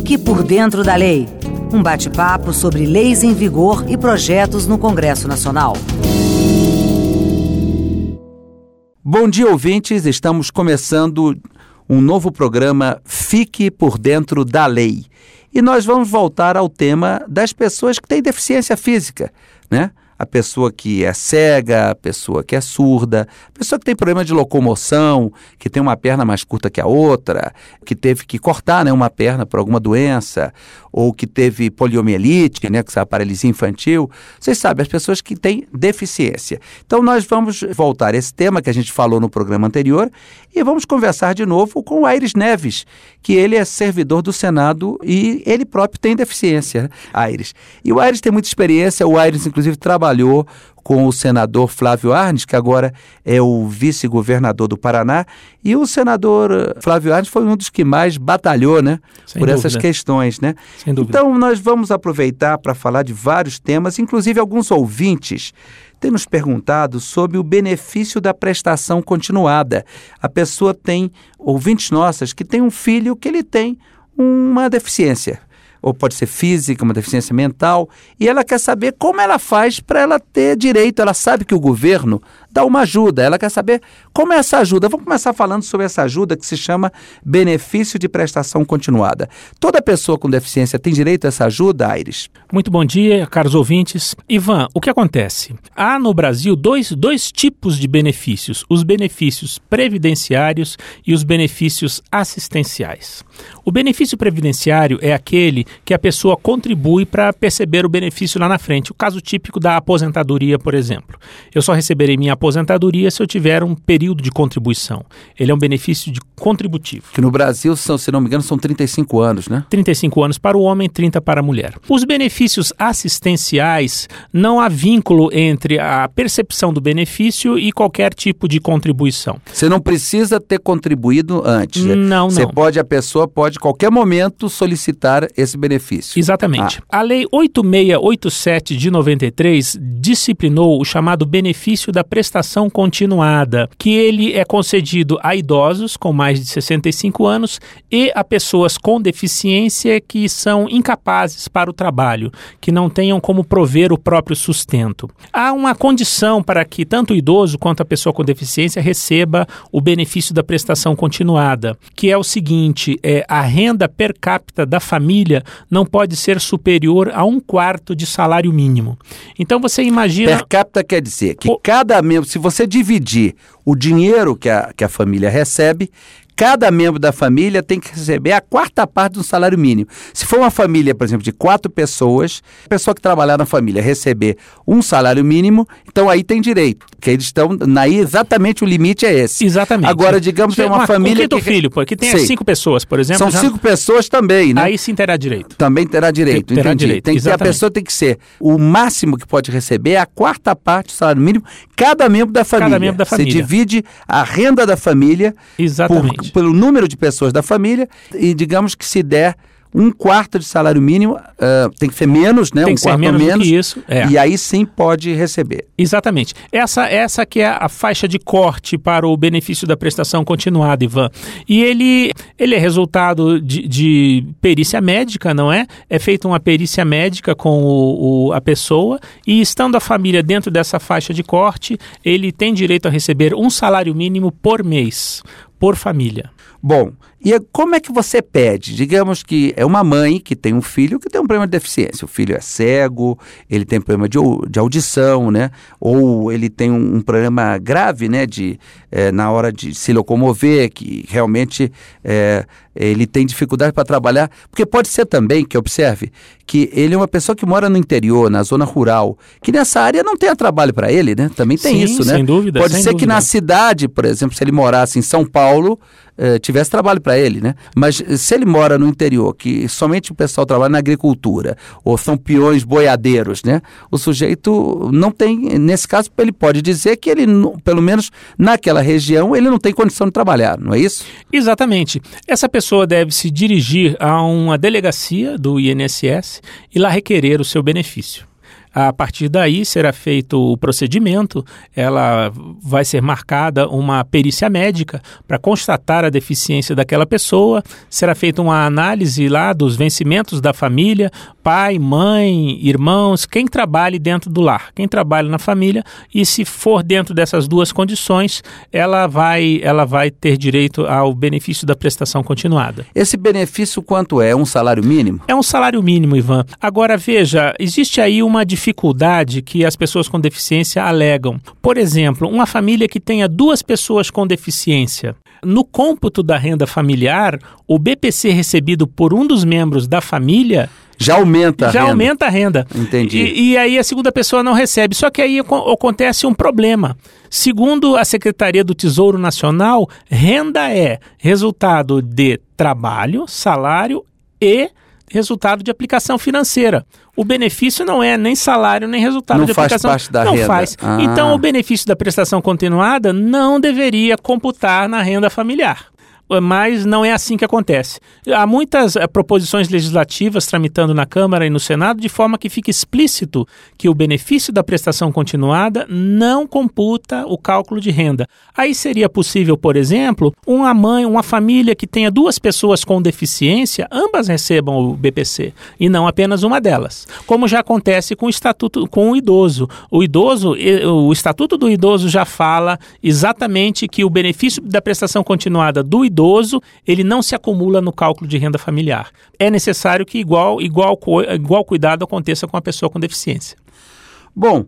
Fique por dentro da lei. Um bate-papo sobre leis em vigor e projetos no Congresso Nacional. Bom dia, ouvintes. Estamos começando um novo programa Fique por Dentro da Lei. E nós vamos voltar ao tema das pessoas que têm deficiência física, né? A pessoa que é cega, a pessoa que é surda, a pessoa que tem problema de locomoção, que tem uma perna mais curta que a outra, que teve que cortar, né, uma perna por alguma doença, ou que teve poliomielite, né, que é a paralisia infantil. Vocês sabem, as pessoas que têm deficiência. Então nós vamos voltar a esse tema que a gente falou no programa anterior e vamos conversar de novo com o Aires Neves, que ele é servidor do Senado e ele próprio tem deficiência, Aires. E o Aires tem muita experiência, o Aires inclusive trabalhou com o senador Flávio Arnes, que agora é o vice-governador do Paraná, e o senador Flávio Arnes foi um dos que mais batalhou, né, por essas questões, né? Sem dúvida. Então nós vamos aproveitar para falar de vários temas, inclusive alguns ouvintes têm nos perguntado sobre o benefício da prestação continuada. A pessoa tem, ouvintes nossas, que tem um filho que ele tem uma deficiência, ou pode ser física, uma deficiência mental, e ela quer saber como ela faz para ela ter direito. Ela sabe que o governo dá uma ajuda, ela quer saber como é essa ajuda. Vamos começar falando sobre essa ajuda que se chama benefício de prestação continuada. Toda pessoa com deficiência tem direito a essa ajuda, Aires? Muito bom dia, caros ouvintes. Ivan, o que acontece? Há no Brasil dois tipos de benefícios, os benefícios previdenciários e os benefícios assistenciais. O benefício previdenciário é aquele que a pessoa contribui para perceber o benefício lá na frente. O caso típico da aposentadoria, por exemplo. Eu só receberei minha aposentadoria se eu tiver um período de contribuição. Ele é um benefício contributivo. Que no Brasil, se não me engano, são 35 anos, né? 35 anos para o homem, 30 para a mulher. Os benefícios assistenciais, não há vínculo entre a percepção do benefício e qualquer tipo de contribuição. Você não precisa ter contribuído antes. Não. A pessoa pode, a qualquer momento, solicitar esse benefício. Exatamente. A Lei 8687 de 93 disciplinou o chamado benefício da prestação continuada, que ele é concedido a idosos com mais de 65 anos e a pessoas com deficiência que são incapazes para o trabalho, que não tenham como prover o próprio sustento. Há uma condição para que tanto o idoso quanto a pessoa com deficiência receba o benefício da prestação continuada, que é o seguinte, a renda per capita da família não pode ser superior a 1/4 de salário mínimo. Então você imagina... Per capita quer dizer que cada membro, se você dividir o dinheiro que a família recebe, cada membro da família tem que receber a 4ª parte do salário mínimo. Se for uma família, por exemplo, de 4 pessoas, a pessoa que trabalhar na família receber um salário mínimo, então aí tem direito. Porque eles estão, aí exatamente o limite é esse. Exatamente. Agora, digamos que é uma família... O quinto filho, que tem 5 pessoas, por exemplo... São 5 pessoas também, né? Aí sim terá direito. Também terá direito, terá entendi. Direito, tem que ter, a pessoa tem que ser, o máximo que pode receber é a 4ª parte do salário mínimo, cada membro da família. Cada membro da família. Você divide a renda da família pelo número de pessoas da família e digamos que se der 1/4 de salário mínimo, tem que ser menos, né? Tem que ser menos do que isso. E aí sim pode receber. Exatamente. Essa que é a faixa de corte para o benefício da prestação continuada, Ivan. E ele é resultado de perícia médica, não é? É feita uma perícia médica com a pessoa e estando a família dentro dessa faixa de corte, ele tem direito a receber um salário mínimo por mês, por família. Bom, e como é que você pede? Digamos que é uma mãe que tem um filho que tem um problema de deficiência. O filho é cego, ele tem problema de audição, né? Ou ele tem um problema grave, né? Na hora de se locomover, que realmente ele tem dificuldade para trabalhar. Porque pode ser também, que observe, que ele é uma pessoa que mora no interior, na zona rural, que nessa área não tenha trabalho para ele, né? Também tem isso, né? Sem dúvida. Pode ser que na cidade, por exemplo, se ele morasse em São Paulo, tivesse trabalho para ele, né? Mas se ele mora no interior, que somente o pessoal trabalha na agricultura, ou são peões boiadeiros, né? O sujeito não tem, nesse caso, ele pode dizer que ele, pelo menos naquela região, ele não tem condição de trabalhar, não é isso? Exatamente. Essa pessoa deve se dirigir a uma delegacia do INSS e lá requerer o seu benefício. A partir daí será feito o procedimento, ela vai ser marcada uma perícia médica para constatar a deficiência daquela pessoa, será feita uma análise lá dos vencimentos da família, pai, mãe, irmãos, quem trabalhe dentro do lar, quem trabalha na família, e se for dentro dessas duas condições, ela vai ter direito ao benefício da prestação continuada. Esse benefício quanto é? Um salário mínimo? É um salário mínimo, Ivan. Agora, veja, existe aí uma dificuldade que as pessoas com deficiência alegam. Por exemplo, uma família que tenha 2 pessoas com deficiência. No cômputo da renda familiar, o BPC recebido por um dos membros da família já aumenta a renda. Entendi. E aí a segunda pessoa não recebe. Só que aí acontece um problema. Segundo a Secretaria do Tesouro Nacional, renda é resultado de trabalho, salário e resultado de aplicação financeira. O benefício não é nem salário, nem resultado de aplicação. Não faz parte da renda. Não faz. Então, o benefício da prestação continuada não deveria computar na renda familiar. Mas não é assim que acontece. Há muitas proposições legislativas tramitando na Câmara e no Senado de forma que fique explícito que o benefício da prestação continuada não computa o cálculo de renda. Aí seria possível, por exemplo, uma família que tenha 2 pessoas com deficiência, ambas recebam o BPC e não apenas uma delas. Como já acontece com o estatuto com o idoso. O Estatuto do Idoso já fala exatamente que o benefício da prestação continuada do idoso, ele não se acumula no cálculo de renda familiar. É necessário que igual cuidado aconteça com a pessoa com deficiência. Bom,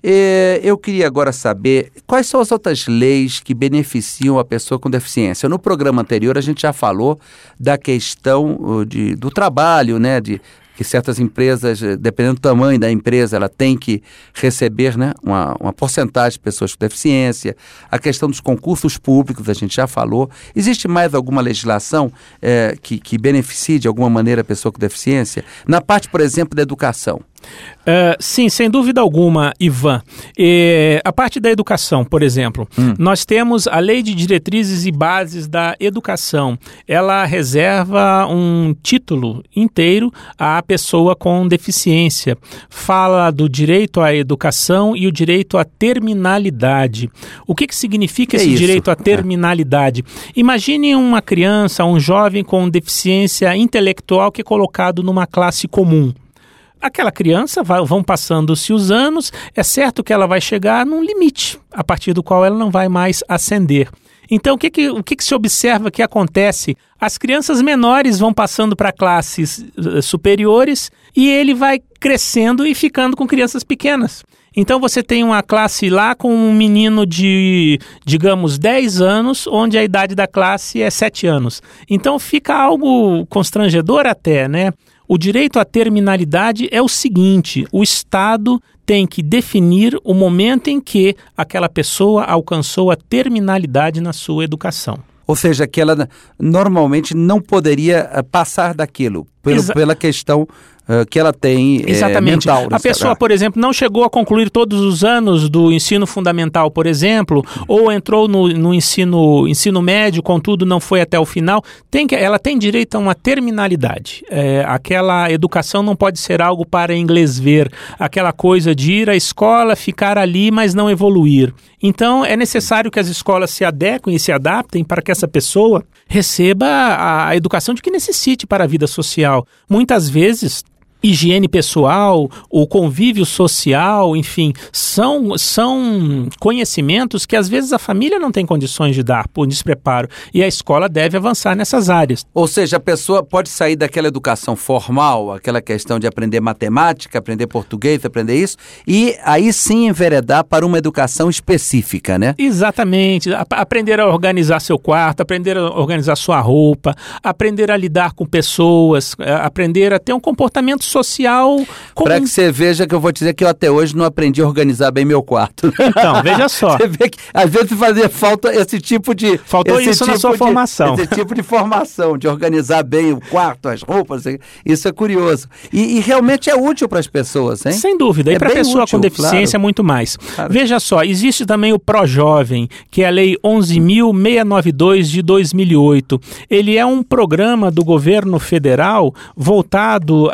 eu queria agora saber quais são as outras leis que beneficiam a pessoa com deficiência. No programa anterior a gente já falou da questão do trabalho, né, que certas empresas, dependendo do tamanho da empresa, ela tem que receber, né, uma porcentagem de pessoas com deficiência. A questão dos concursos públicos, a gente já falou. Existe mais alguma legislação que beneficie de alguma maneira a pessoa com deficiência? Na parte, por exemplo, da educação. Sim, sem dúvida alguma, Ivan. A parte da educação, por exemplo, nós temos a Lei de Diretrizes e Bases da Educação. Ela reserva um título inteiro à pessoa com deficiência. Fala do direito à educação e o direito à terminalidade. O que significa esse direito à terminalidade? Imagine uma criança, um jovem com deficiência intelectual que é colocado numa classe comum. Aquela criança, vão passando-se os anos, é certo que ela vai chegar num limite, a partir do qual ela não vai mais ascender. Então, o que se observa que acontece? As crianças menores vão passando para classes superiores e ele vai crescendo e ficando com crianças pequenas. Então, você tem uma classe lá com um menino de, digamos, 10 anos, onde a idade da classe é 7 anos. Então, fica algo constrangedor até, né? O direito à terminalidade é o seguinte: o Estado tem que definir o momento em que aquela pessoa alcançou a terminalidade na sua educação. Ou seja, que ela normalmente não poderia passar daquilo, pela questão que ela tem mental. A pessoa, por exemplo, não chegou a concluir todos os anos do ensino fundamental, por exemplo, ou entrou no ensino médio, contudo não foi até o final, ela tem direito a uma terminalidade. Aquela educação não pode ser algo para inglês ver, aquela coisa de ir à escola, ficar ali, mas não evoluir. Então, é necessário que as escolas se adequem e se adaptem para que essa pessoa receba a educação de que necessite para a vida social. Muitas vezes, higiene pessoal, o convívio social, enfim, são conhecimentos que às vezes a família não tem condições de dar por despreparo e a escola deve avançar nessas áreas. Ou seja, a pessoa pode sair daquela educação formal, aquela questão de aprender matemática, aprender português, aprender isso, e aí sim enveredar para uma educação específica, né? Exatamente. Aprender a organizar seu quarto, aprender a organizar sua roupa, aprender a lidar com pessoas, aprender a ter um comportamento social comum. Para que você veja que eu vou dizer que eu até hoje não aprendi a organizar bem meu quarto. Então, veja só. Você vê que às vezes fazia falta esse tipo de... Faltou isso tipo na sua formação. Esse tipo de formação, de organizar bem o quarto, as roupas, isso é curioso. E realmente é útil para as pessoas, hein? Sem dúvida. E para a pessoa útil, com deficiência, claro. Muito mais. Claro. Veja só, existe também o ProJovem, que é a Lei 11.692 de 2008. Ele é um programa do governo federal voltado a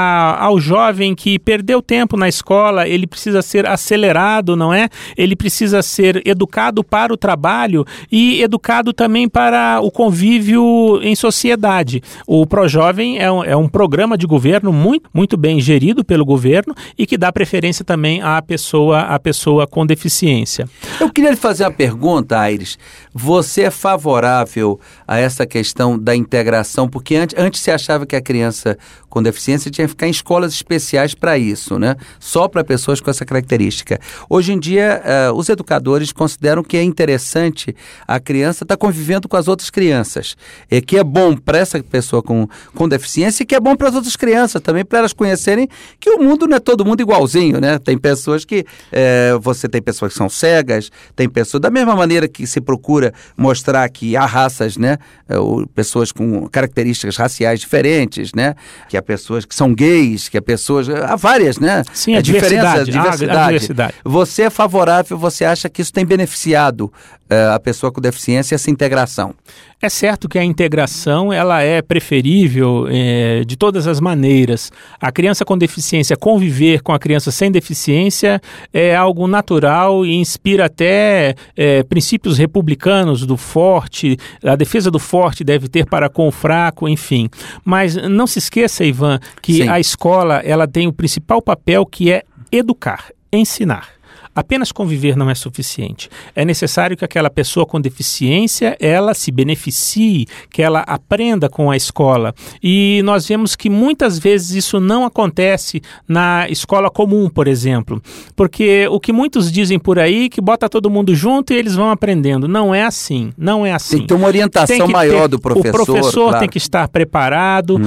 ao jovem que perdeu tempo na escola, ele precisa ser acelerado, não é? Ele precisa ser educado para o trabalho e educado também para o convívio em sociedade. O ProJovem é um programa de governo muito bem gerido pelo governo e que dá preferência também à pessoa com deficiência. Eu queria lhe fazer uma pergunta, Aires. Você é favorável a essa questão da integração? Porque antes se achava que a criança com deficiência tinha que ficar em escolas especiais para isso, né? Só para pessoas com essa característica. Hoje em dia, os educadores consideram que é interessante a criança estar convivendo com as outras crianças. E que é bom para essa pessoa com deficiência e que é bom para as outras crianças também, para elas conhecerem que o mundo não é todo mundo igualzinho, né? Tem pessoas que... você tem pessoas que são cegas, tem pessoas... Da mesma maneira que se procura mostrar que há raças, né? Pessoas com características raciais diferentes, né? Que há pessoas que são gays, que há pessoas... Há várias, né? Sim, a diversidade. A diversidade. Você é favorável, você acha que isso tem beneficiado a pessoa com deficiência, essa integração? É certo que a integração ela é preferível de todas as maneiras. A criança com deficiência, conviver com a criança sem deficiência é algo natural e inspira até princípios republicanos do forte, a defesa do forte deve ter para com o fraco, enfim. Mas não se esqueça, Ivan, que Sim. A escola ela tem o principal papel que é educar, ensinar. Apenas conviver não é suficiente. É necessário que aquela pessoa com deficiência, ela se beneficie, que ela aprenda com a escola. E nós vemos que muitas vezes isso não acontece na escola comum, por exemplo. Porque o que muitos dizem por aí, que bota todo mundo junto e eles vão aprendendo. Não é assim, não é assim. Tem que ter uma orientação maior do professor. O professor claro. tem que estar preparado,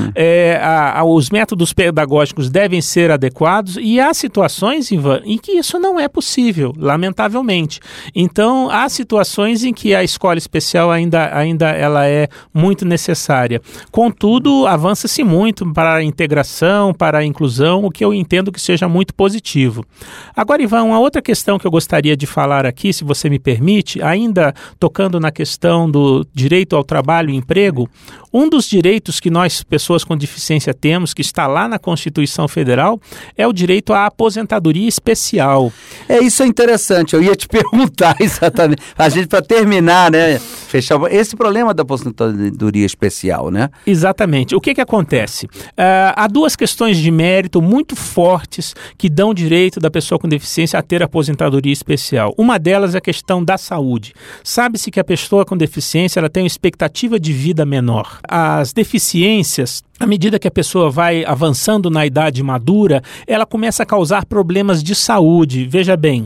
os métodos pedagógicos devem ser adequados e há situações, Ivan, em que isso não é possível. Lamentavelmente. Então, há situações em que a escola especial ainda ela é muito necessária. Contudo, avança-se muito para a integração, para a inclusão, o que eu entendo que seja muito positivo. Agora, Ivan, uma outra questão que eu gostaria de falar aqui, se você me permite, ainda tocando na questão do direito ao trabalho e emprego, um dos direitos que nós, pessoas com deficiência, temos, que está lá na Constituição Federal, é o direito à aposentadoria especial. Isso é interessante, eu ia te perguntar exatamente, a gente para terminar, né, fechar esse problema da aposentadoria especial, né? Exatamente. O que acontece? Há duas questões de mérito muito fortes que dão direito da pessoa com deficiência a ter aposentadoria especial. Uma delas é a questão da saúde. Sabe-se que a pessoa com deficiência ela tem uma expectativa de vida menor. As deficiências, à medida que a pessoa vai avançando na idade madura, ela começa a causar problemas de saúde. Veja bem,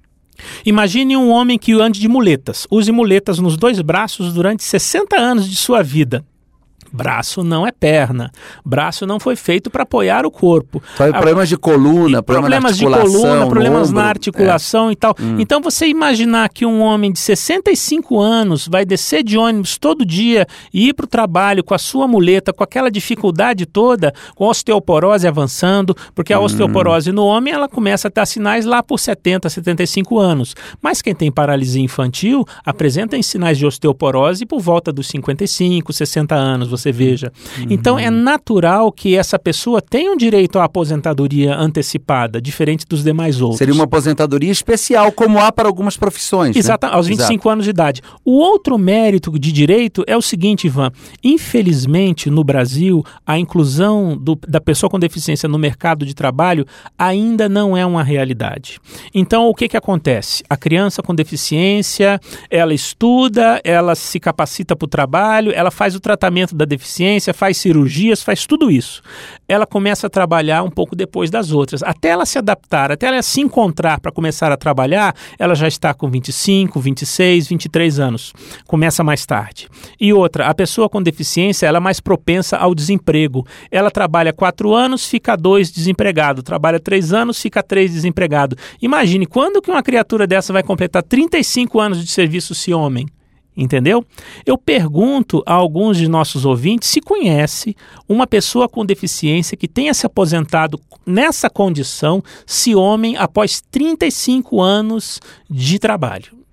imagine um homem que ande de muletas, use muletas nos 2 braços durante 60 anos de sua vida. Braço não é perna. Braço não foi feito para apoiar o corpo. Problemas de coluna, problemas de coluna, problemas na articulação e tal. Então, você imaginar que um homem de 65 anos vai descer de ônibus todo dia e ir para o trabalho com a sua muleta, com aquela dificuldade toda, com a osteoporose avançando, porque a osteoporose no homem, ela começa a dar sinais lá por 70, 75 anos. Mas quem tem paralisia infantil apresenta sinais de osteoporose por volta dos 55, 60 anos. Você veja. Então, é natural que essa pessoa tenha um direito à aposentadoria antecipada, diferente dos demais outros. Seria uma aposentadoria especial, como há para algumas profissões. Exato, né? aos 25 anos de idade. O outro mérito de direito é o seguinte, Ivan. Infelizmente, no Brasil, a inclusão da pessoa com deficiência no mercado de trabalho ainda não é uma realidade. Então, o que acontece? A criança com deficiência, ela estuda, ela se capacita para o trabalho, ela faz o tratamento da deficiência, faz cirurgias, faz tudo isso. Ela começa a trabalhar um pouco depois das outras. Até ela se adaptar, até ela se encontrar para começar a trabalhar, ela já está com 25, 26, 23 anos. Começa mais tarde. E outra, a pessoa com deficiência, ela é mais propensa ao desemprego. Ela trabalha 4 anos, fica 2 desempregado. Trabalha 3 anos, fica 3 desempregado. Imagine, quando que uma criatura dessa vai completar 35 anos de serviço se homem? Entendeu? Eu pergunto a alguns de nossos ouvintes se conhece uma pessoa com deficiência que tenha se aposentado nessa condição, se homem, após 35 anos de trabalho.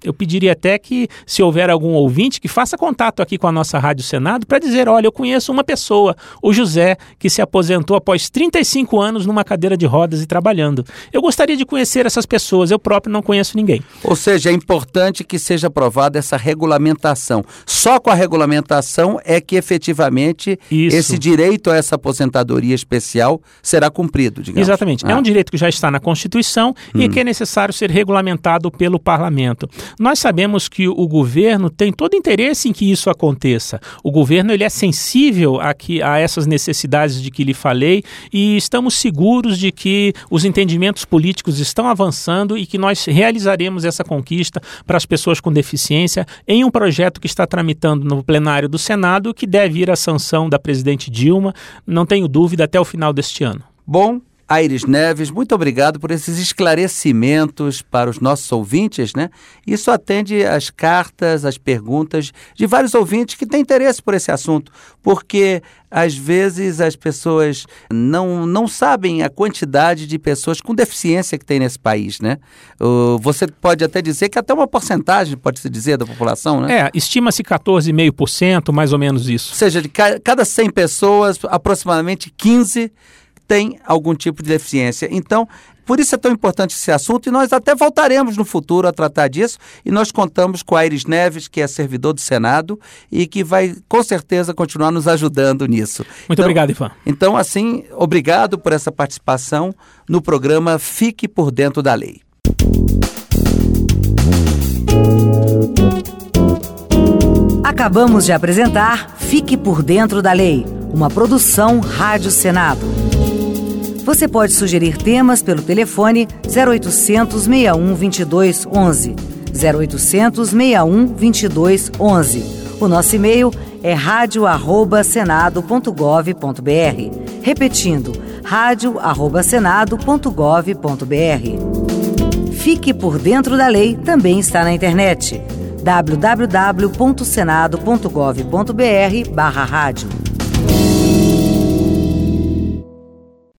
Eu pediria até que, se houver algum ouvinte, que faça contato aqui com a nossa Rádio Senado para dizer, olha, eu conheço uma pessoa, o José, que se aposentou após 35 anos numa cadeira de rodas e trabalhando. Eu gostaria de conhecer essas pessoas, eu próprio não conheço ninguém. Ou seja, é importante que seja aprovada essa regulamentação. Só com a regulamentação é que efetivamente esse direito a essa aposentadoria especial será cumprido, digamos. Exatamente. É um direito que já está na Constituição e que é necessário ser regulamentado pelo Parlamento. Nós sabemos que o governo tem todo interesse em que isso aconteça. O governo ele é sensível a essas necessidades de que lhe falei e estamos seguros de que os entendimentos políticos estão avançando e que nós realizaremos essa conquista para as pessoas com deficiência em um projeto que está tramitando no plenário do Senado, que deve ir à sanção da presidente Dilma, não tenho dúvida, até o final deste ano. Bom, Aires Neves, muito obrigado por esses esclarecimentos para os nossos ouvintes, né? Isso atende às cartas, às perguntas de vários ouvintes que têm interesse por esse assunto, porque às vezes as pessoas não sabem a quantidade de pessoas com deficiência que tem nesse país, né? Você pode até dizer que até uma porcentagem, pode-se dizer, da população, né? Estima-se 14,5%, mais ou menos isso. Ou seja, de cada 100 pessoas, aproximadamente 15 tem algum tipo de deficiência. Então, por isso é tão importante esse assunto e nós até voltaremos no futuro a tratar disso e nós contamos com a Aires Neves, que é servidor do Senado e que vai, com certeza, continuar nos ajudando nisso. Muito obrigado, Ivan. Então, assim, obrigado por essa participação no programa Fique por Dentro da Lei. Acabamos de apresentar Fique por Dentro da Lei, uma produção Rádio Senado. Você pode sugerir temas pelo telefone 0800 61 22 11. 0800 61 22 11. O nosso e-mail é radio@senado.gov.br. Repetindo, radio@senado.gov.br. Fique por Dentro da Lei também está na internet. www.senado.gov.br/rádio.